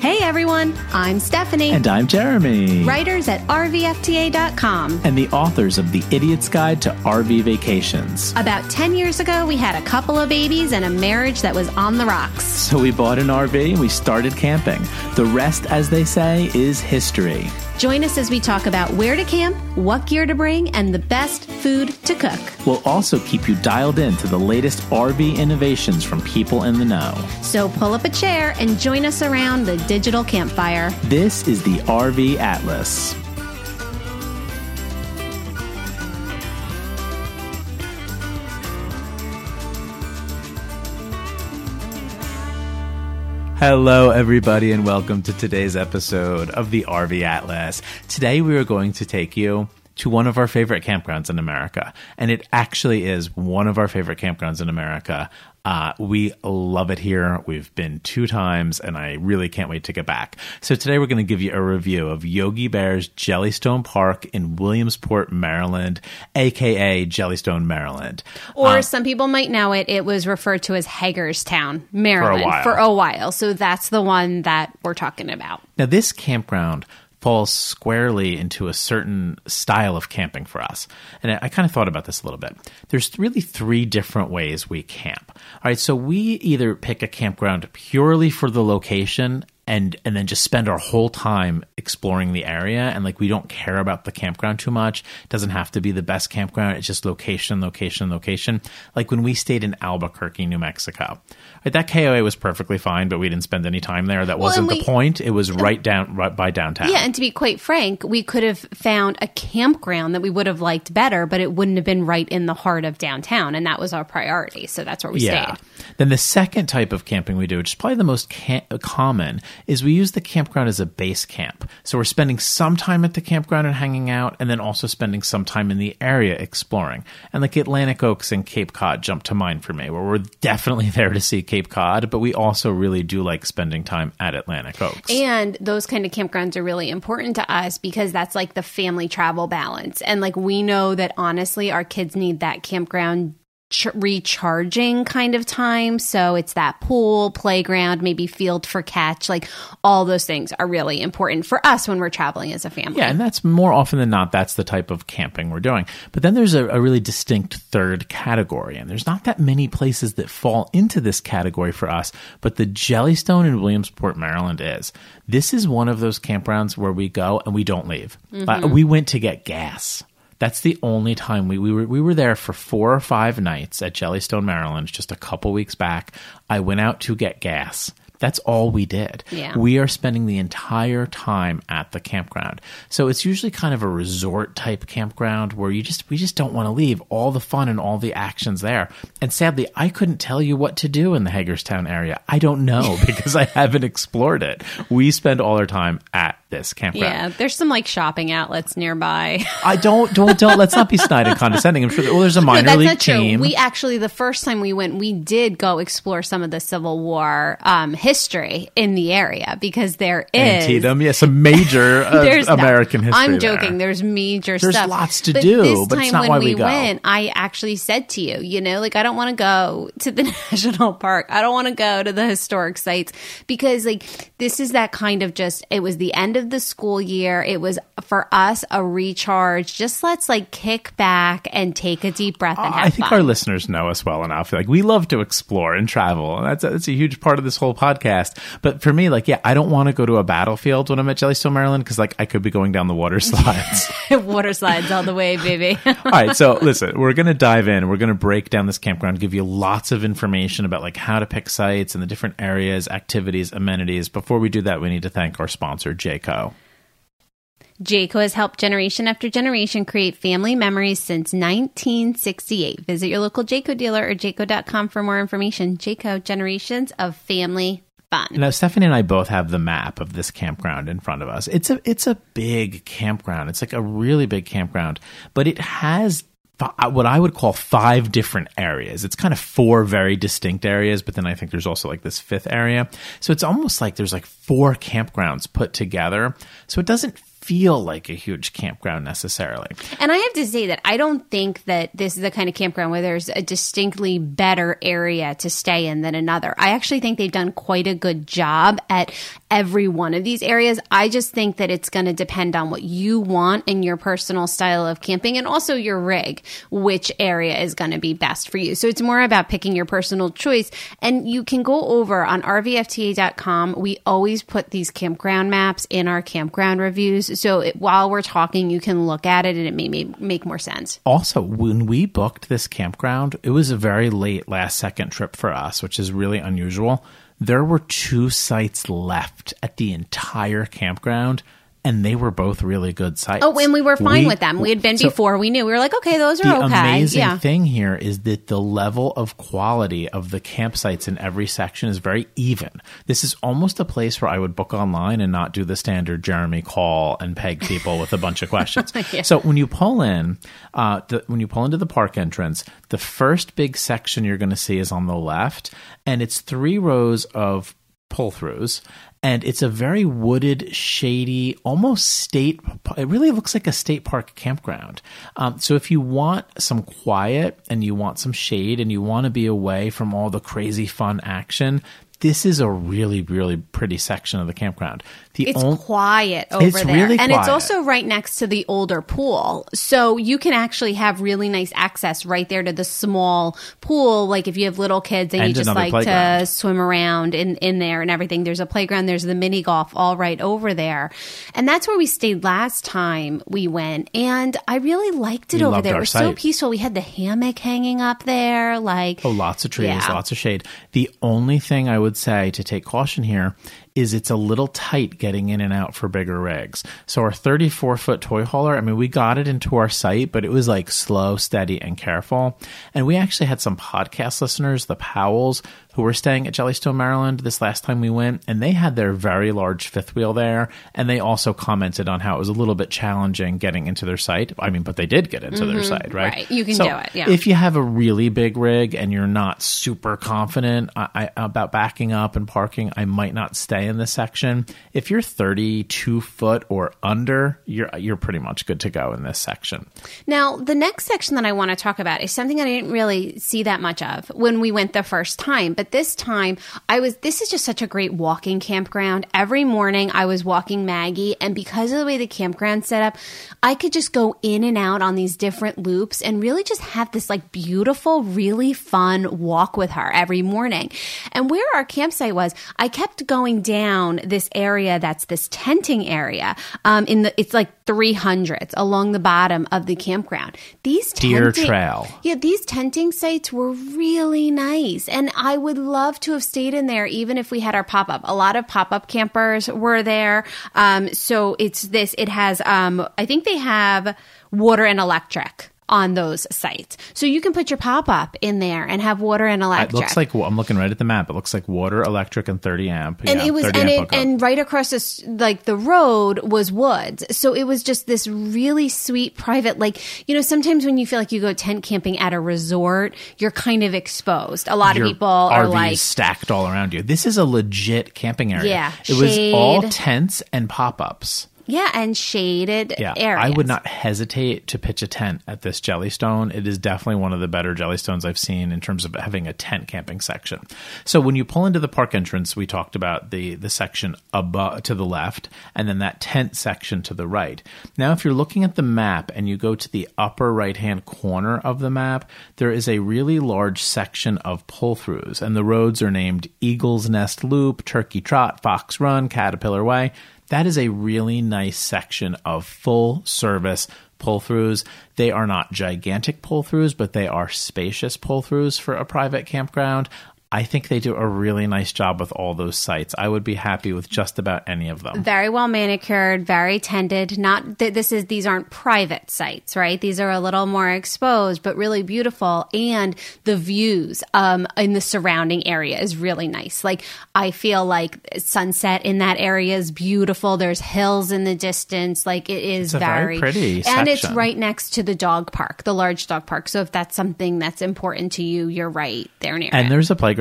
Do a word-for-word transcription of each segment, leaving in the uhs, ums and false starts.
Hey everyone, I'm Stephanie. And I'm Jeremy. Writers at R V F T A dot com. And the authors of The Idiot's Guide to R V Vacations. About ten years ago, we had a couple of babies and a marriage that was on the rocks. So we bought an R V and we started camping. The rest, as they say, is history. Join us as we talk about where to camp, what gear to bring, and the best food to cook. We'll also keep you dialed in to the latest R V innovations from people in the know. So pull up a chair and join us around the digital campfire. This is the R V Atlas. Hello, everybody, and welcome to today's episode of the R V Atlas. Today, we are going to take you to one of our favorite campgrounds in America, and it actually is one of our favorite campgrounds in America. Uh, we love it here. We've been two times, and I really can't wait to get back. So today we're going to give you a review of Yogi Bear's Jellystone Park in Williamsport, Maryland, a k a. Jellystone, Maryland. Or uh, some people might know it. It was referred to as Hagerstown, Maryland, For a while. For a while. So that's the one that we're talking about. Now, this campground falls squarely into a certain style of camping for us. And I, I kind of thought about this a little bit. There's really three different ways we camp. All right, so we either pick a campground purely for the location and and then just spend our whole time exploring the area, and like we don't care about the campground too much. It doesn't have to be the best campground. It's just location, location, location. Like when we stayed in Albuquerque, New Mexico. Right, that K O A was perfectly fine, but we didn't spend any time there. That Well, wasn't and the we- point. It was right down right by downtown. Yeah, and to be quite frank, we could have found a campground that we would have liked better, but it wouldn't have been right in the heart of downtown, and that was our priority. So that's where we Yeah. stayed. Then the second type of camping we do, which is probably the most ca- common, is we use the campground as a base camp. So we're spending some time at the campground and hanging out, and then also spending some time in the area exploring. And like Atlantic Oaks and Cape Cod jump to mind for me, where we're definitely there to see Cape Cod, but we also really do like spending time at Atlantic Oaks. And those kind of campgrounds are really important to us because that's like the family travel balance. And like we know that honestly, our kids need that campground ch- recharging kind of time. So it's that pool, playground, maybe field for catch. Like all those things are really important for us when we're traveling as a family. Yeah, and that's more often than not, that's the type of camping we're doing. But then there's a, a really distinct third category, and there's not that many places that fall into this category for us, but the Jellystone in Williamsport, Maryland is. This is one of those campgrounds where we go and we don't leave. Mm-hmm. Uh, we went to get gas. That's the only time we, we were we were there for four or five nights at Jellystone, Maryland, just a couple weeks back. I went out to get gas. That's all we did. Yeah. We are spending the entire time at the campground. So it's usually kind of a resort type campground where you just we just don't want to leave. All the fun and all the actions there. And sadly, I couldn't tell you what to do in the Hagerstown area. I don't know because I haven't explored it. We spend all our time at this campground. Yeah, there's some like shopping outlets nearby. I don't don't don't let's not be snide and condescending. I'm sure that, well, there's a minor No, that's league not team. true. We actually, the first time we went, we did go explore some of the Civil War um, history in the area because there is Antietam, yes, a major uh, There's no- American history. I'm joking. there. There's major There's stuff. lots to but do, this but time it's not when why we, we go. went, I actually said to you, you know, like I don't want to go to the national park. I don't want to go to the historic sites because, like, this is that kind of just. It was the end of the school year. It was for us a recharge. Just let's like kick back and take a deep breath and have I think fun. our listeners know us well enough. Like we love to explore and travel, and that's a, that's a huge part of this whole podcast. But for me, like, yeah, I don't want to go to a battlefield when I'm at Jellystone, Maryland, because like I could be going down the water slides. Water slides all the way, baby. All right, so listen, we're going to dive in. We're going to break down this campground, give you lots of information about like how to pick sites and the different areas, activities, amenities. Before we do that, we need to thank our sponsor, Jayco. Jayco has helped generation after generation create family memories since nineteen sixty-eight. Visit your local Jayco dealer or jayco dot com for more information. Jayco, generations of family fun. Now, Stephanie and I both have the map of this campground in front of us. It's a it's a big campground. It's like a really big campground, but it has what I would call five different areas. It's kind of four very distinct areas, but then I think there's also like this fifth area. So it's almost like there's like four campgrounds put together. So it doesn't feel like a huge campground necessarily. And I have to say that I don't think that this is the kind of campground where there's a distinctly better area to stay in than another. I actually think they've done quite a good job at every one of these areas. I just think that it's going to depend on what you want and your personal style of camping, and also your rig, which area is going to be best for you. So it's more about picking your personal choice. And you can go over on R V F T A dot com. We always put these campground maps in our campground reviews. So it, while we're talking, you can look at it and it may, may make more sense. Also, when we booked this campground, it was a very late last second trip for us, which is really unusual. There were two sites left at the entire campground, and they were both really good sites. Oh, and we were fine we, with them. We had been so before. We knew. We were like, okay, those are the okay. The amazing yeah. thing here is that the level of quality of the campsites in every section is very even. This is almost a place where I would book online and not do the standard Jeremy call and peg people with a bunch of questions. yeah. So when you pull in, uh, the, when you pull into the park entrance, the first big section you're going to see is on the left, and it's three rows of pull-throughs. And it's a very wooded, shady, almost state. It really looks like a state park campground. Um, so if you want some quiet and you want some shade and you want to be away from all the crazy fun action, this is a really, really pretty section of the campground. The it's on- quiet over it's there. Really and quiet. It's also right next to the older pool. So you can actually have really nice access right there to the small pool. Like if you have little kids and, and you just like playground. to swim around in, in there and everything. There's a playground. There's the mini golf all right over there. And that's where we stayed last time we went. And I really liked it we over there. It our was site. so peaceful. We had the hammock hanging up there. Like Oh, lots of trees, yeah. lots of shade. The only thing I would say to take caution here is it's a little tight getting in and out for bigger rigs. So our thirty-four foot toy hauler, I mean, we got it into our site, but it was like slow, steady, and careful. And we actually had some podcast listeners, the Powells, who were staying at Jellystone, Maryland this last time we went, and they had their very large fifth wheel there, and they also commented on how it was a little bit challenging getting into their site. I mean, but they did get into mm-hmm, their site, right? Right, you can so do it, yeah. If you have a really big rig and you're not super confident I, I, about backing up and parking, I might not stay in this section. If you're thirty-two foot or under, you're you're pretty much good to go in this section. Now, the next section that I want to talk about is something I didn't really see that much of when we went the first time. But this time, I was. This is just such a great walking campground. Every morning, I was walking Maggie, and because of the way the campground's set up, I could just go in and out on these different loops and really just have this like beautiful, really fun walk with her every morning. And where our campsite was, I kept going down this area that's this tenting area. Um, in the it's like three hundreds along the bottom of the campground. These Deer tenting, Trail. Yeah, these tenting sites were really nice, and I would love to have stayed in there even if we had our pop up. A lot of pop up campers were there. Um, so it's this. It has. Um, I think they have water and electric on those sites. So you can put your pop-up in there and have water and electric. It looks like, I'm looking right at the map, it looks like water, electric, and thirty amp. And yeah, it was, and, it, and right across this, like the road was woods. So it was just this really sweet private, like, you know, sometimes when you feel like you go tent camping at a resort, you're kind of exposed. A lot Your of people are R Vs like stacked all around you. This is a legit camping area. Yeah, It was all shade. tents and pop-ups. Yeah, and shaded Yeah, areas. I would not hesitate to pitch a tent at this Jellystone. It is definitely one of the better Jellystones I've seen in terms of having a tent camping section. So when you pull into the park entrance, we talked about the, the section above to the left and then that tent section to the right. Now, if you're looking at the map and you go to the upper right-hand corner of the map, there is a really large section of pull-throughs, and the roads are named Eagle's Nest Loop, Turkey Trot, Fox Run, Caterpillar Way. That is a really nice section of full-service pull-throughs. They are not gigantic pull-throughs, but they are spacious pull-throughs for a private campground. I think they do a really nice job with all those sites. I would be happy with just about any of them. Very well manicured, very tended. Not that this is these aren't private sites, right? These are a little more exposed, but really beautiful. And the views um, in the surrounding area is really nice. Like I feel like sunset in that area is beautiful. There's hills in the distance. Like it is It's a very pretty and it's section. right next to the dog park, the large dog park. So if that's something that's important to you, you're right there near And it. there's a playground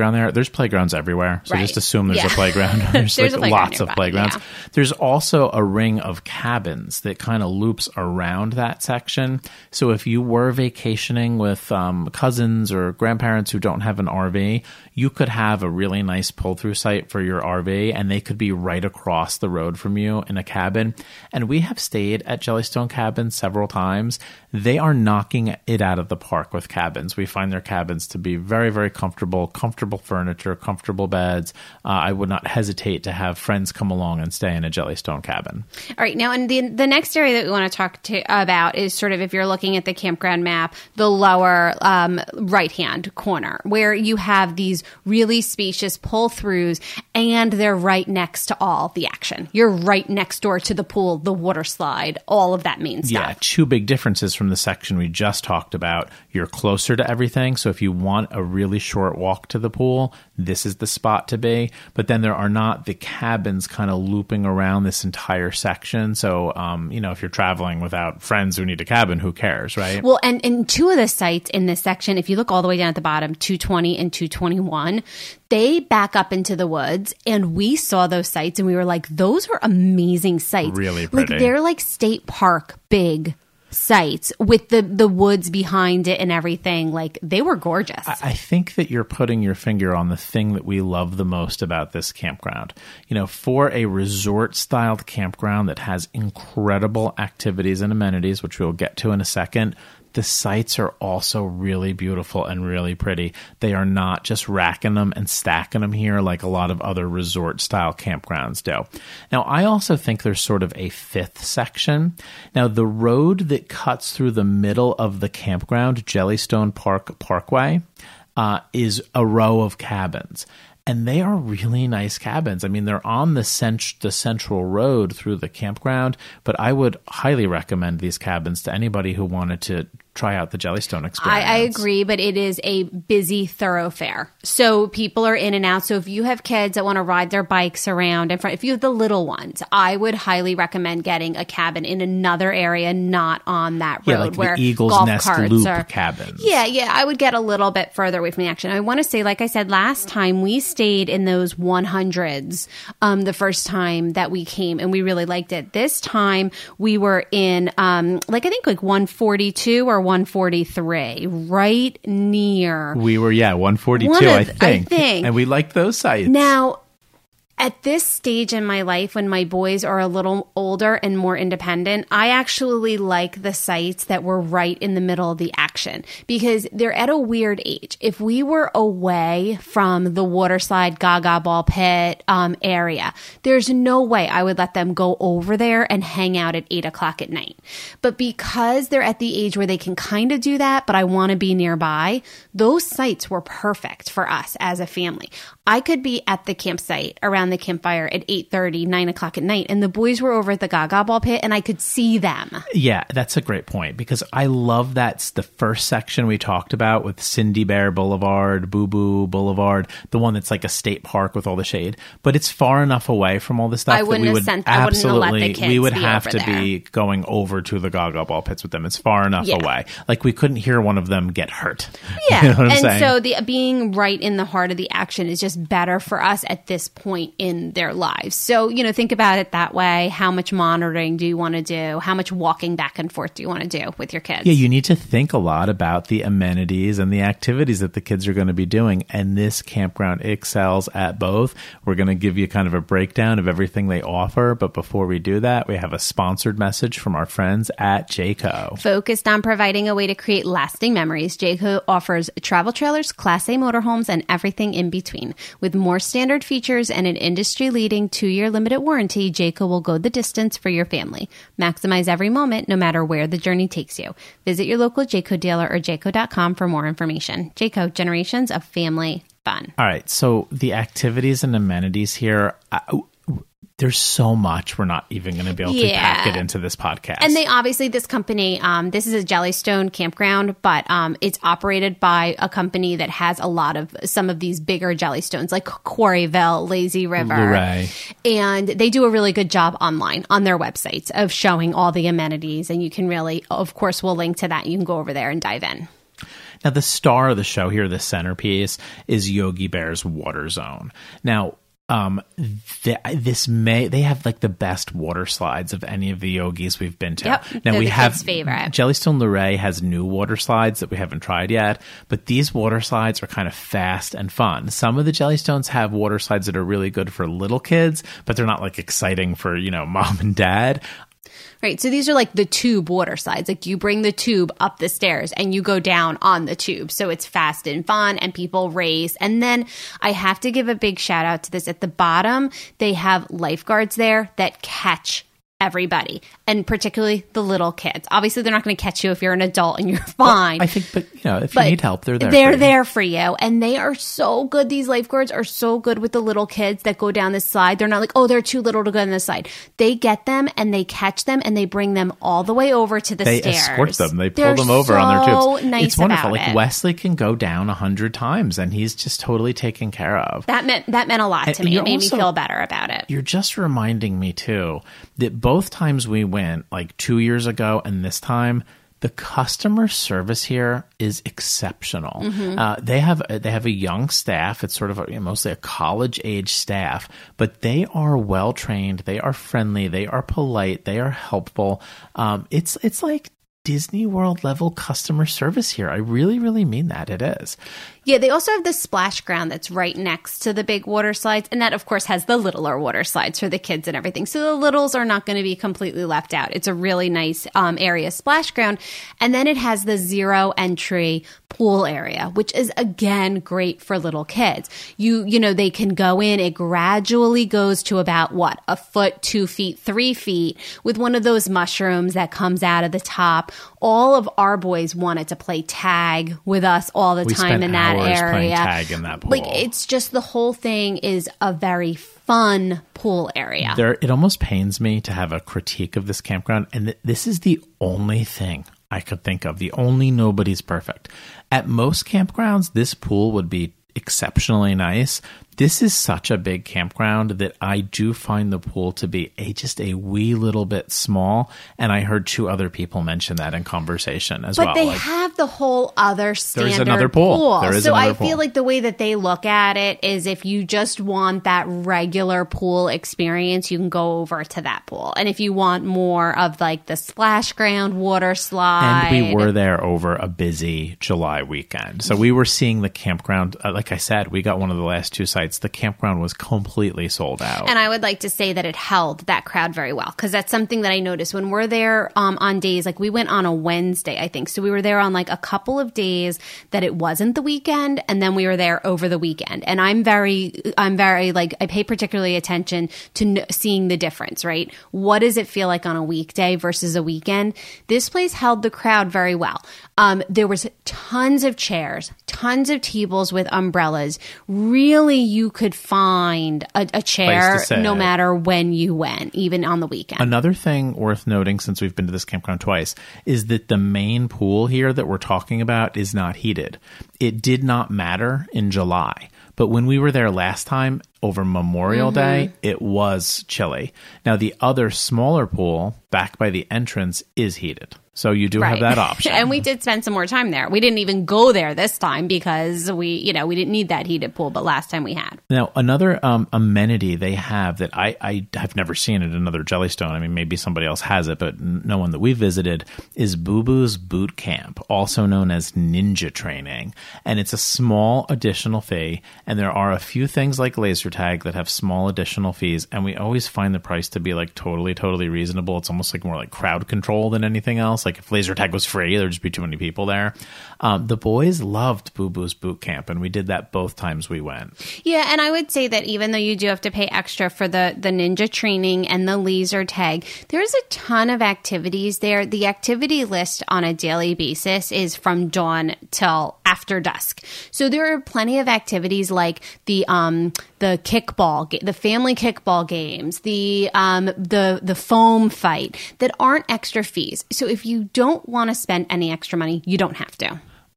playground there. There's playgrounds everywhere. So Right. just assume there's Yeah. a playground. There's, There's like a playground lots nearby, of playgrounds. yeah. There's also a ring of cabins that kind of loops around that section. So if you were vacationing with um, cousins or grandparents who don't have an R V, you could have a really nice pull-through site for your R V, and they could be right across the road from you in a cabin. And we have stayed at Jellystone Cabins several times. They are knocking it out of the park with cabins. We find their cabins to be very, very comfortable, comfortable furniture, comfortable beds. Uh, I would not hesitate to have friends come along and stay in a Jellystone cabin. All right. Now, and the the next area that we want to talk to about is sort of, if you're looking at the campground map, the lower um, right-hand corner, where you have these really spacious pull-throughs, and they're right next to all the action. You're right next door to the pool, the water slide, all of that main stuff. Yeah, two big differences from the section we just talked about. You're closer to everything, so if you want a really short walk to the pool, this is the spot to be. But then there are not the cabins kind of looping around this entire section. So, um, you know, if you're traveling without friends who need a cabin, who cares, right? Well, and, and two of the sites in this section, if you look all the way down at the bottom, two twenty and two twenty-one, they back up into the woods, and we saw those sites and we were like, those are amazing sites. Really pretty. Like, they're like state park big sites with the the woods behind it and everything. Like, they were gorgeous. I I think that you're putting your finger on the thing that we love the most about this campground. You know, for a resort-styled campground that has incredible activities and amenities, which we'll get to in a second, the sites are also really beautiful and really pretty. They are not just racking them and stacking them here like a lot of other resort-style campgrounds do. Now, I also think there's sort of a fifth section. Now, the road that cuts through the middle of the campground, Jellystone Park Parkway, uh, is a row of cabins. And they are really nice cabins. I mean, they're on the cent- the central road through the campground, but I would highly recommend these cabins to anybody who wanted to try out the Jellystone experience. I, I agree, but it is a busy thoroughfare. So people are in and out. So if you have kids that want to ride their bikes around, in front, if you have the little ones, I would highly recommend getting a cabin in another area, not on that road. Yeah, like where the Eagle's golf Nest carts Loop are, cabins. Yeah, yeah. I would get a little bit further away from the action. I want to say, like I said last time, we stayed in those one hundreds um, the first time that we came, and we really liked it. This time we were in, um, like I think like one forty-two or one forty-three, right near. We were, yeah, one forty-two, One of- I, think. I think. And we liked those sites. Now, at this stage in my life, when my boys are a little older and more independent, I actually like the sites that were right in the middle of the action, because they're at a weird age. If we were away from the water slide, Gaga Ball Pit um, area, there's no way I would let them go over there and hang out at eight o'clock at night. But because they're at the age where they can kind of do that, but I want to be nearby, those sites were perfect for us as a family. I could be at the campsite around the campfire at eight thirty, nine o'clock at night, and the boys were over at the Gaga Ball Pit, and I could see them. Yeah, that's a great point, because I love that's the first section we talked about with Cindy Bear Boulevard, Boo Boo Boulevard, the one that's like a state park with all the shade. But it's far enough away from all this stuff I that wouldn't we have would sent- I wouldn't have let the absolutely, kids we would be have over to there. be going over to the Gaga Ball Pits with them. It's far enough Yeah. away. Like, we couldn't hear one of them get hurt. Yeah, You know what I'm and saying? so the being right in the heart of the action is just better for us at this point in their lives. So, you know, think about it that way. How much monitoring do you want to do? How much walking back and forth do you want to do with your kids? Yeah, you need to think a lot about the amenities and the activities that the kids are going to be doing. And this campground excels at both. We're going to give you kind of a breakdown of everything they offer. But before we do that, we have a sponsored message from our friends at Jayco. Focused on providing a way to create lasting memories, Jayco offers travel trailers, Class A motorhomes, and everything in between. With more standard features and an industry-leading two-year limited warranty, Jayco will go the distance for your family. Maximize every moment, no matter where the journey takes you. Visit your local Jayco dealer or jayco dot com for more information. Jayco, generations of family fun. All right. So the activities and amenities here, uh, there's so much we're not even going to be able to Yeah. pack it into this podcast. And they obviously, this company, um, this is a Jellystone campground, but um, it's operated by a company that has a lot of some of these bigger Jellystones, like Quarryville, Lazy River. Luray. And they do a really good job online on their websites of showing all the amenities. And you can really, of course, we'll link to that. You can go over there and dive in. Now, the star of the show here, the centerpiece, is Yogi Bear's Water Zone. Now, Um, th- this may they have like the best water slides of any of the Yogis we've been to. Yep, now we the have kids' favorite. Jellystone Luray has new water slides that we haven't tried yet, but these water slides are kind of fast and fun. Some of the Jellystones have water slides that are really good for little kids, but they're not like exciting for, you know, mom and dad. Right. So these are like the tube water slides. Like you bring the tube up the stairs and you go down on the tube. So it's fast and fun and people race. And then I have to give a big shout out to this. At the bottom, they have lifeguards there that catch everybody, and particularly the little kids. Obviously, they're not going to catch you if you're an adult and you're fine. Well, I think, but you know, if but you need help, they're there. They're for there for you, and they are so good. These lifeguards are so good with the little kids that go down this slide. They're not like, oh, they're too little to go on this slide. They get them and they catch them and they bring them all the way over to the they stairs. They escort them. They pull they're them over so on their tubes. Nice it's wonderful. about Like it. Wesley can go down a hundred times, and he's just totally taken care of. That meant that meant a lot And to me. It made also, me feel better about it. You're just reminding me too that both times we went, like two years ago and this time, the customer service here is exceptional. Mm-hmm. Uh, they have they have a young staff. It's sort of a, you know, mostly a college age staff, but they are well trained. They are friendly. They are polite. They are helpful. Um, it's it's like Disney World level customer service here. I really, really mean that. It is. Yeah, they also have the splash ground that's right next to the big water slides. And that, of course, has the littler water slides for the kids and everything. So the littles are not going to be completely left out. It's a really nice um, area, splash ground. And then it has the zero entry pool area, which is, again, great for little kids. You, you know, they can go in. It gradually goes to about, what, a foot, two feet, three feet with one of those mushrooms that comes out of the top. All of our boys wanted to play tag with us all the we time in that area. Playing tag in that pool. Like, it's just the whole thing is a very fun pool area. There, it almost pains me to have a critique of this campground, and th- this is the only thing I could think of. The only nobody's perfect. At most campgrounds, this pool would be exceptionally nice. This is such a big campground that I do find the pool to be a just a wee little bit small, and I heard two other people mention that in conversation as but well. But they like, have the whole other standard there's another pool. pool. There is so another I pool. feel like the way that they look at it is if you just want that regular pool experience, you can go over to that pool. And if you want more of like the splash ground water slide. And we were there over a busy July weekend. So we were seeing the campground. Uh, like I said, we got one of the last two sites. The campground was completely sold out. And I would like to say that it held that crowd very well, because that's something that I noticed when we're there um, on days, like we went on a Wednesday, I think. So we were there on like a couple of days that it wasn't the weekend, and then we were there over the weekend. And I'm very, I'm very like, I pay particularly attention to n- seeing the difference, right? What does it feel like on a weekday versus a weekend? This place held the crowd very well. Um, there was tons of chairs, tons of tables with umbrellas. Really, you could find a, a chair no matter when you went, even on the weekend. Another thing worth noting, since we've been to this campground twice, is that the main pool here that we're talking about is not heated. It did not matter in July. But when we were there last time, over Memorial mm-hmm. Day, it was chilly. Now, the other smaller pool back by the entrance is heated. So you do right. have that option. And we did spend some more time there. We didn't even go there this time because we, you know, we didn't need that heated pool, but last time we had. Now, another um, amenity they have that I, I have never seen at another Jellystone, I mean, maybe somebody else has it, but no one that we visited, is Boo Boo's Boot Camp, also known as Ninja Training. And it's a small additional fee, and there are a few things like laser tag that have small additional fees, and we always find the price to be like totally, totally reasonable. It's almost like more like crowd control than anything else. Like if laser tag was free, there'd just be too many people there. Um, the boys loved Boo Boo's Boot Camp, and we did that both times we went. Yeah, and I would say that even though you do have to pay extra for the, the ninja training and the laser tag, there's a ton of activities there. The activity list on a daily basis is from dawn till after dusk. So there are plenty of activities like the um the kickball, the family kickball games, the um the the foam fight that aren't extra fees. So if you don't want to spend any extra money, you don't have to.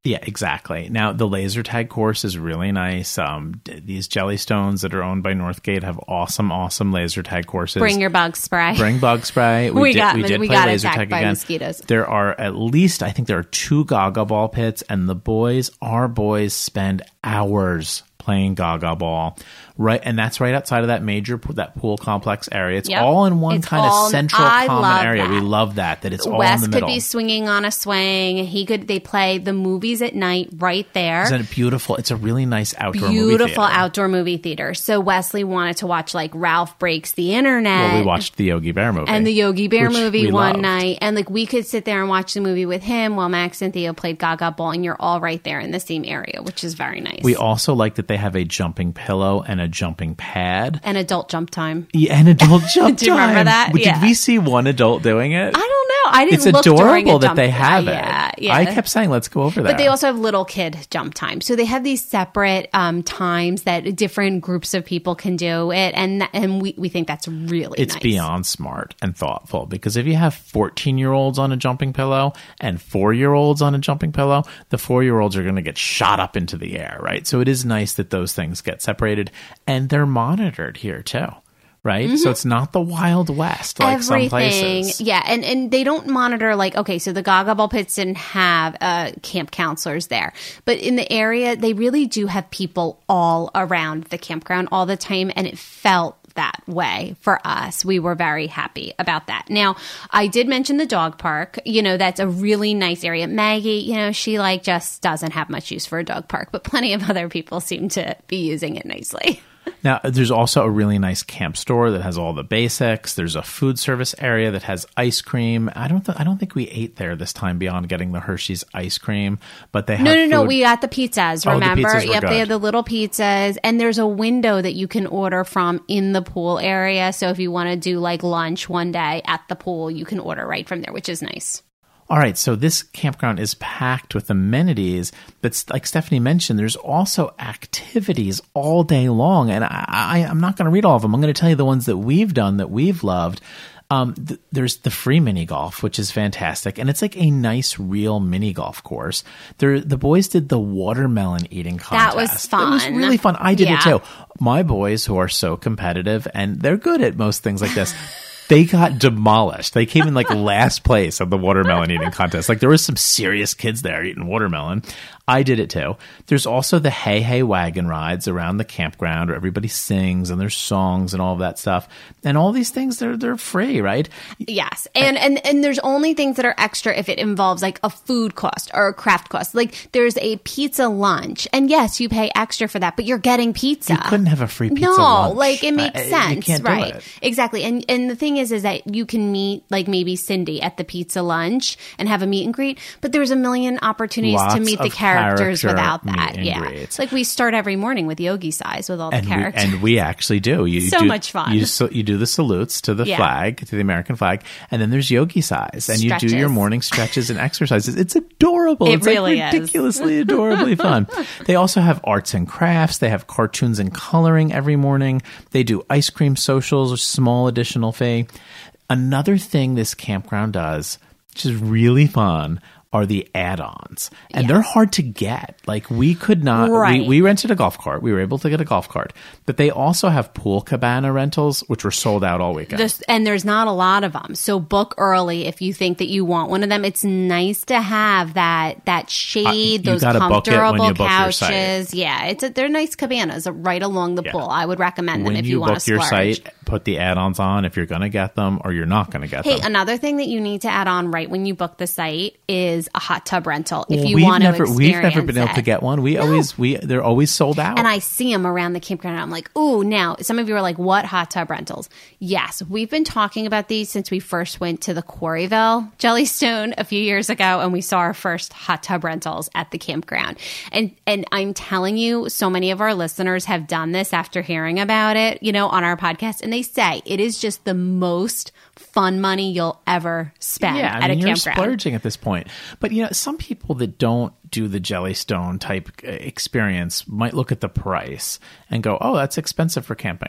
Yeah, exactly. Now, the laser tag course is really nice. Um, d- these Jellystones that are owned by Northgate have awesome, awesome laser tag courses. Bring your bug spray. Bring bug spray. We, we did, got we did we play got laser attacked tag by again. mosquitoes. There are at least, I think there are two Gaga Ball pits, and the boys, our boys, spend hours playing Gaga Ball. Right, and that's right outside of that major that pool complex area. It's Yep. all in one It's kind all- of central I common love area. that. We love that. That it's all Wes in the could middle. be swinging on a swing. He could. They play the movies at night right there. Isn't it beautiful? It's a really nice outdoor movie Beautiful theater. outdoor movie theater. So Wesley wanted to watch like Ralph Breaks the Internet. Well, we watched the Yogi Bear movie. and the Yogi Bear which movie we one loved. night. And like we could sit there and watch the movie with him while Max and Theo played Gaga Ball, and you're all right there in the same area, which is very nice. We also like that they have a jumping pillow and a jumping pad. and adult jump time. Yeah, and adult jump Do you remember time. that? Did Yeah. we see one adult doing it? I don't know. I didn't It's look during a adorable that jump- they have uh, it. Yeah, yeah. I kept saying, let's go over there. But they also have little kid jump time. So they have these separate um, times that different groups of people can do it. And and we, we think that's really It's nice. beyond smart and thoughtful, because if you have fourteen-year-olds on a jumping pillow and four-year-olds on a jumping pillow, the four-year-olds are going to get shot up into the air, right? So it is nice that those things get separated, and they're monitored here too. Right? Mm-hmm. So it's not the Wild West like Everything, some places. yeah, and and they don't monitor like okay, so the Gaga Ball pits didn't have uh, camp counselors there, but in the area they really do have people all around the campground all the time, and it felt that way for us. We were very happy about that. Now, I did mention the dog park. You know, that's a really nice area. Maggie, you know, she like just doesn't have much use for a dog park, but plenty of other people seem to be using it nicely. Now, there's also a really nice camp store that has all the basics. There's a food service area that has ice cream. I don't th- I don't think we ate there this time beyond getting the Hershey's ice cream, but they have No, no, no. food- We got the pizzas, Oh, the remember? pizzas were Yep, good. they have the little pizzas, and there's a window that you can order from in the pool area. So if you want to do like lunch one day at the pool, you can order right from there, which is nice. All right, so this campground is packed with amenities, but like Stephanie mentioned, there's also activities all day long, and I, I, I'm not going to read all of them. I'm going to tell you the ones that we've done that we've loved. Um, th- there's the free mini golf, which is fantastic, and it's like a nice, real mini golf course. There, the boys did the watermelon eating contest. That was fun. It was really fun. I did Yeah. it too. My boys, who are so competitive, and they're good at most things like this. They got demolished. They came in like last place of the watermelon eating contest. Like there was some serious kids there eating watermelon. I did it too. There's also the Hey Hey wagon rides around the campground where everybody sings and there's songs and all of that stuff. And all these things, they're they're free, right? Yes. And, and and there's only things that are extra if it involves like a food cost or a craft cost. Like there's a pizza lunch. And yes, you pay extra for that, but you're getting pizza. You couldn't have a free pizza no, lunch. like it makes I- I- sense, you can't do right? it. Exactly. And and the thing is, is that you can meet like maybe Cindy at the pizza lunch and have a meet and greet, but there's a million opportunities Lots to meet the of characters character without meet that. and Yeah, greets. like we start every morning with Yogi size with all And the we, characters. and we actually do. You So do, much fun. You, so, you do the salutes to the Yeah. flag, to the American flag, and then there's yogi size, and you do your Stretches. morning stretches and exercises. It's adorable. It it's really like is. ridiculously adorably fun. They also have arts and crafts. They have cartoons and coloring every morning. They do ice cream socials, a small additional fee. Another thing this campground does, which is really fun, are the add-ons. And Yes. they're hard to get. Like we could not, Right. we, we rented a golf cart. We were able to get a golf cart. But they also have pool cabana rentals, which were sold out all weekend. This, and there's not a lot of them. So book early if you think that you want one of them. It's nice to have that that shade, Uh, you those gotta book it when comfortable you book your site. couches. Yeah, it's a, they're nice cabanas right along the Yeah. pool. I would recommend them when if you, you, want book to your splurge. site, put the add-ons on if you're going to get them or you're not going to get Hey, them. another thing that you need to add on right when you book the site is a hot tub rental if you we've want never, to experience We've never been able to it. get one. We always, we they're always sold out. And I see them around the campground. And I'm like, ooh, now some of you are like, what hot tub rentals? Yes, we've been talking about these since we first went to the Quarryville Jellystone a few years ago, and we saw our first hot tub rentals at the campground. And and I'm telling you, so many of our listeners have done this after hearing about it, you know, on our podcast, and they say it is just the most fun money you'll ever spend yeah, I at mean, a you're campground. splurging at this point. But, you know, some people that don't do the Jellystone type uh, experience might look at the price and go, oh, that's expensive for camping.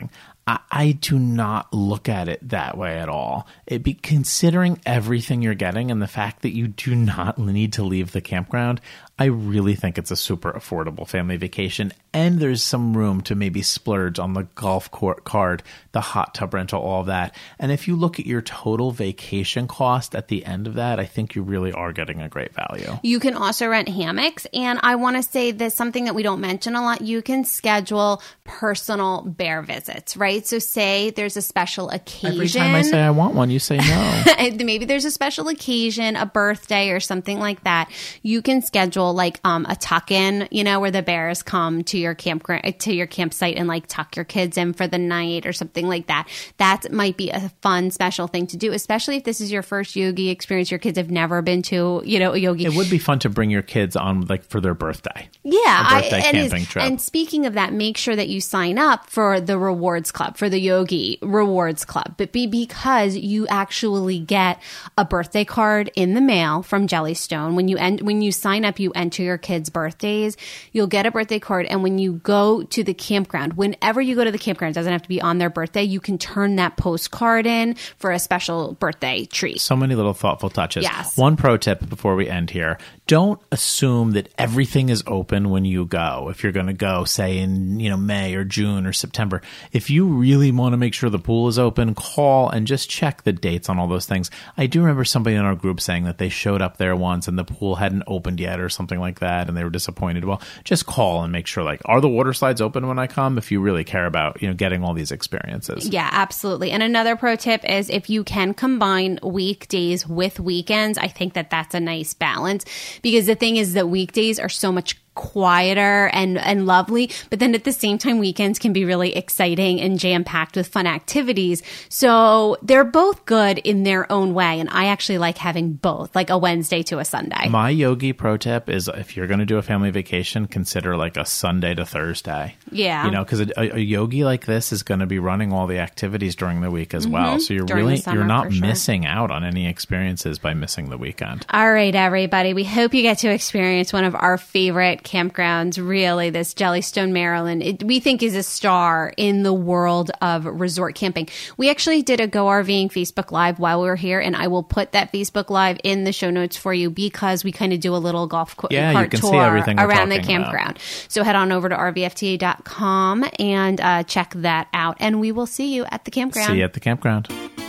I, I do not look at it that way at all. It be considering everything you're getting and the fact that you do not need to leave the campground, I really think it's a super affordable family vacation, and there's some room to maybe splurge on the golf court card, the hot tub rental, all of that. And if you look at your total vacation cost at the end of that, I think you really are getting a great value. You can also rent hammocks, and I want to say this, something that we don't mention a lot, you can schedule personal bear visits, right? So say there's a special occasion. Every time I say I want one, you say no. Maybe there's a special occasion, a birthday or something like that. You can schedule like um, a tuck-in, you know, where the bears come to your campground, to your campsite and like tuck your kids in for the night or something like that. That might be a fun, special thing to do, especially if this is your first yogi experience. Your kids have never been to, you know, a yogi. It would be fun to bring your kids on like for their birthday. Yeah. A birthday I, and camping trip. And speaking of that, make sure that you sign up for the rewards club, for the Yogi Rewards Club, but be because you actually get a birthday card in the mail from Jellystone. When you end, when you sign up, you enter your kids' birthdays. You'll get a birthday card, and when you go to the campground, whenever you go to the campground, it doesn't have to be on their birthday. You can turn that postcard in for a special birthday treat. So many little thoughtful touches. Yes. One pro tip before we end here. Don't assume that everything is open when you go. If you're going to go, say in, you know, May or June or September, if you really want to make sure the pool is open, call and just check the dates on all those things. I do remember somebody in our group saying that they showed up there once and the pool hadn't opened yet or something like that, and they were disappointed. Well, just call and make sure, like, are the water slides open when I come? If you really care about, you know, getting all these experiences. Yeah, absolutely. And another pro tip is if you can combine weekdays with weekends, I think that that's a nice balance, because the thing is that weekdays are so much quieter and, and lovely, but then at the same time, weekends can be really exciting and jam-packed with fun activities. So they're both good in their own way, and I actually like having both, like a Wednesday to a Sunday. My yogi pro tip is if you're going to do a family vacation, consider like a Sunday to Thursday. Yeah. You know, because a, a yogi like this is going to be running all the activities during the week as Mm-hmm. well. So you're During really, the summer, you're not for sure. missing out on any experiences by missing the weekend. All right, everybody. We hope you get to experience one of our favorite campgrounds, really, this Jellystone, Maryland. It, we think is a star in the world of resort camping. We actually did a Go RVing Facebook Live while we were here, and I will put that Facebook Live in the show notes for you because we kind of do a little golf co- yeah, cart you can tour see everything we're around the talking campground. about. So head on over to R V F T A dot com and uh, check that out, and we will see you at the campground. See you at the campground.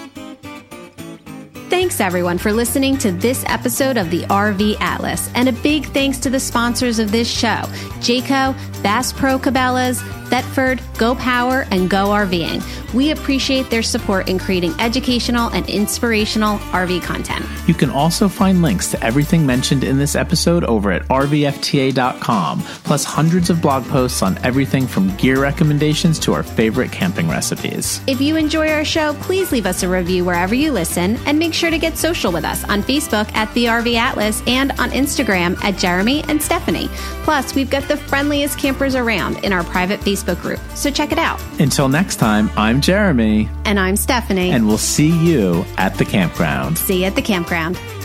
Thanks, everyone, for listening to this episode of the R V Atlas. And a big thanks to the sponsors of this show, Jayco, Bass Pro Cabela's, Thetford, Go Power, and Go RVing. We appreciate their support in creating educational and inspirational R V content. You can also find links to everything mentioned in this episode over at R V F T A dot com, plus hundreds of blog posts on everything from gear recommendations to our favorite camping recipes. If you enjoy our show, please leave us a review wherever you listen, and make sure to get social with us on Facebook at the R V Atlas and on Instagram at Jeremy and Stephanie. Plus, we've got the friendliest campers around in our private Facebook group, so check it out. Until next time, I'm Jeremy. And I'm Stephanie. And we'll see you at the campground. See you at the campground.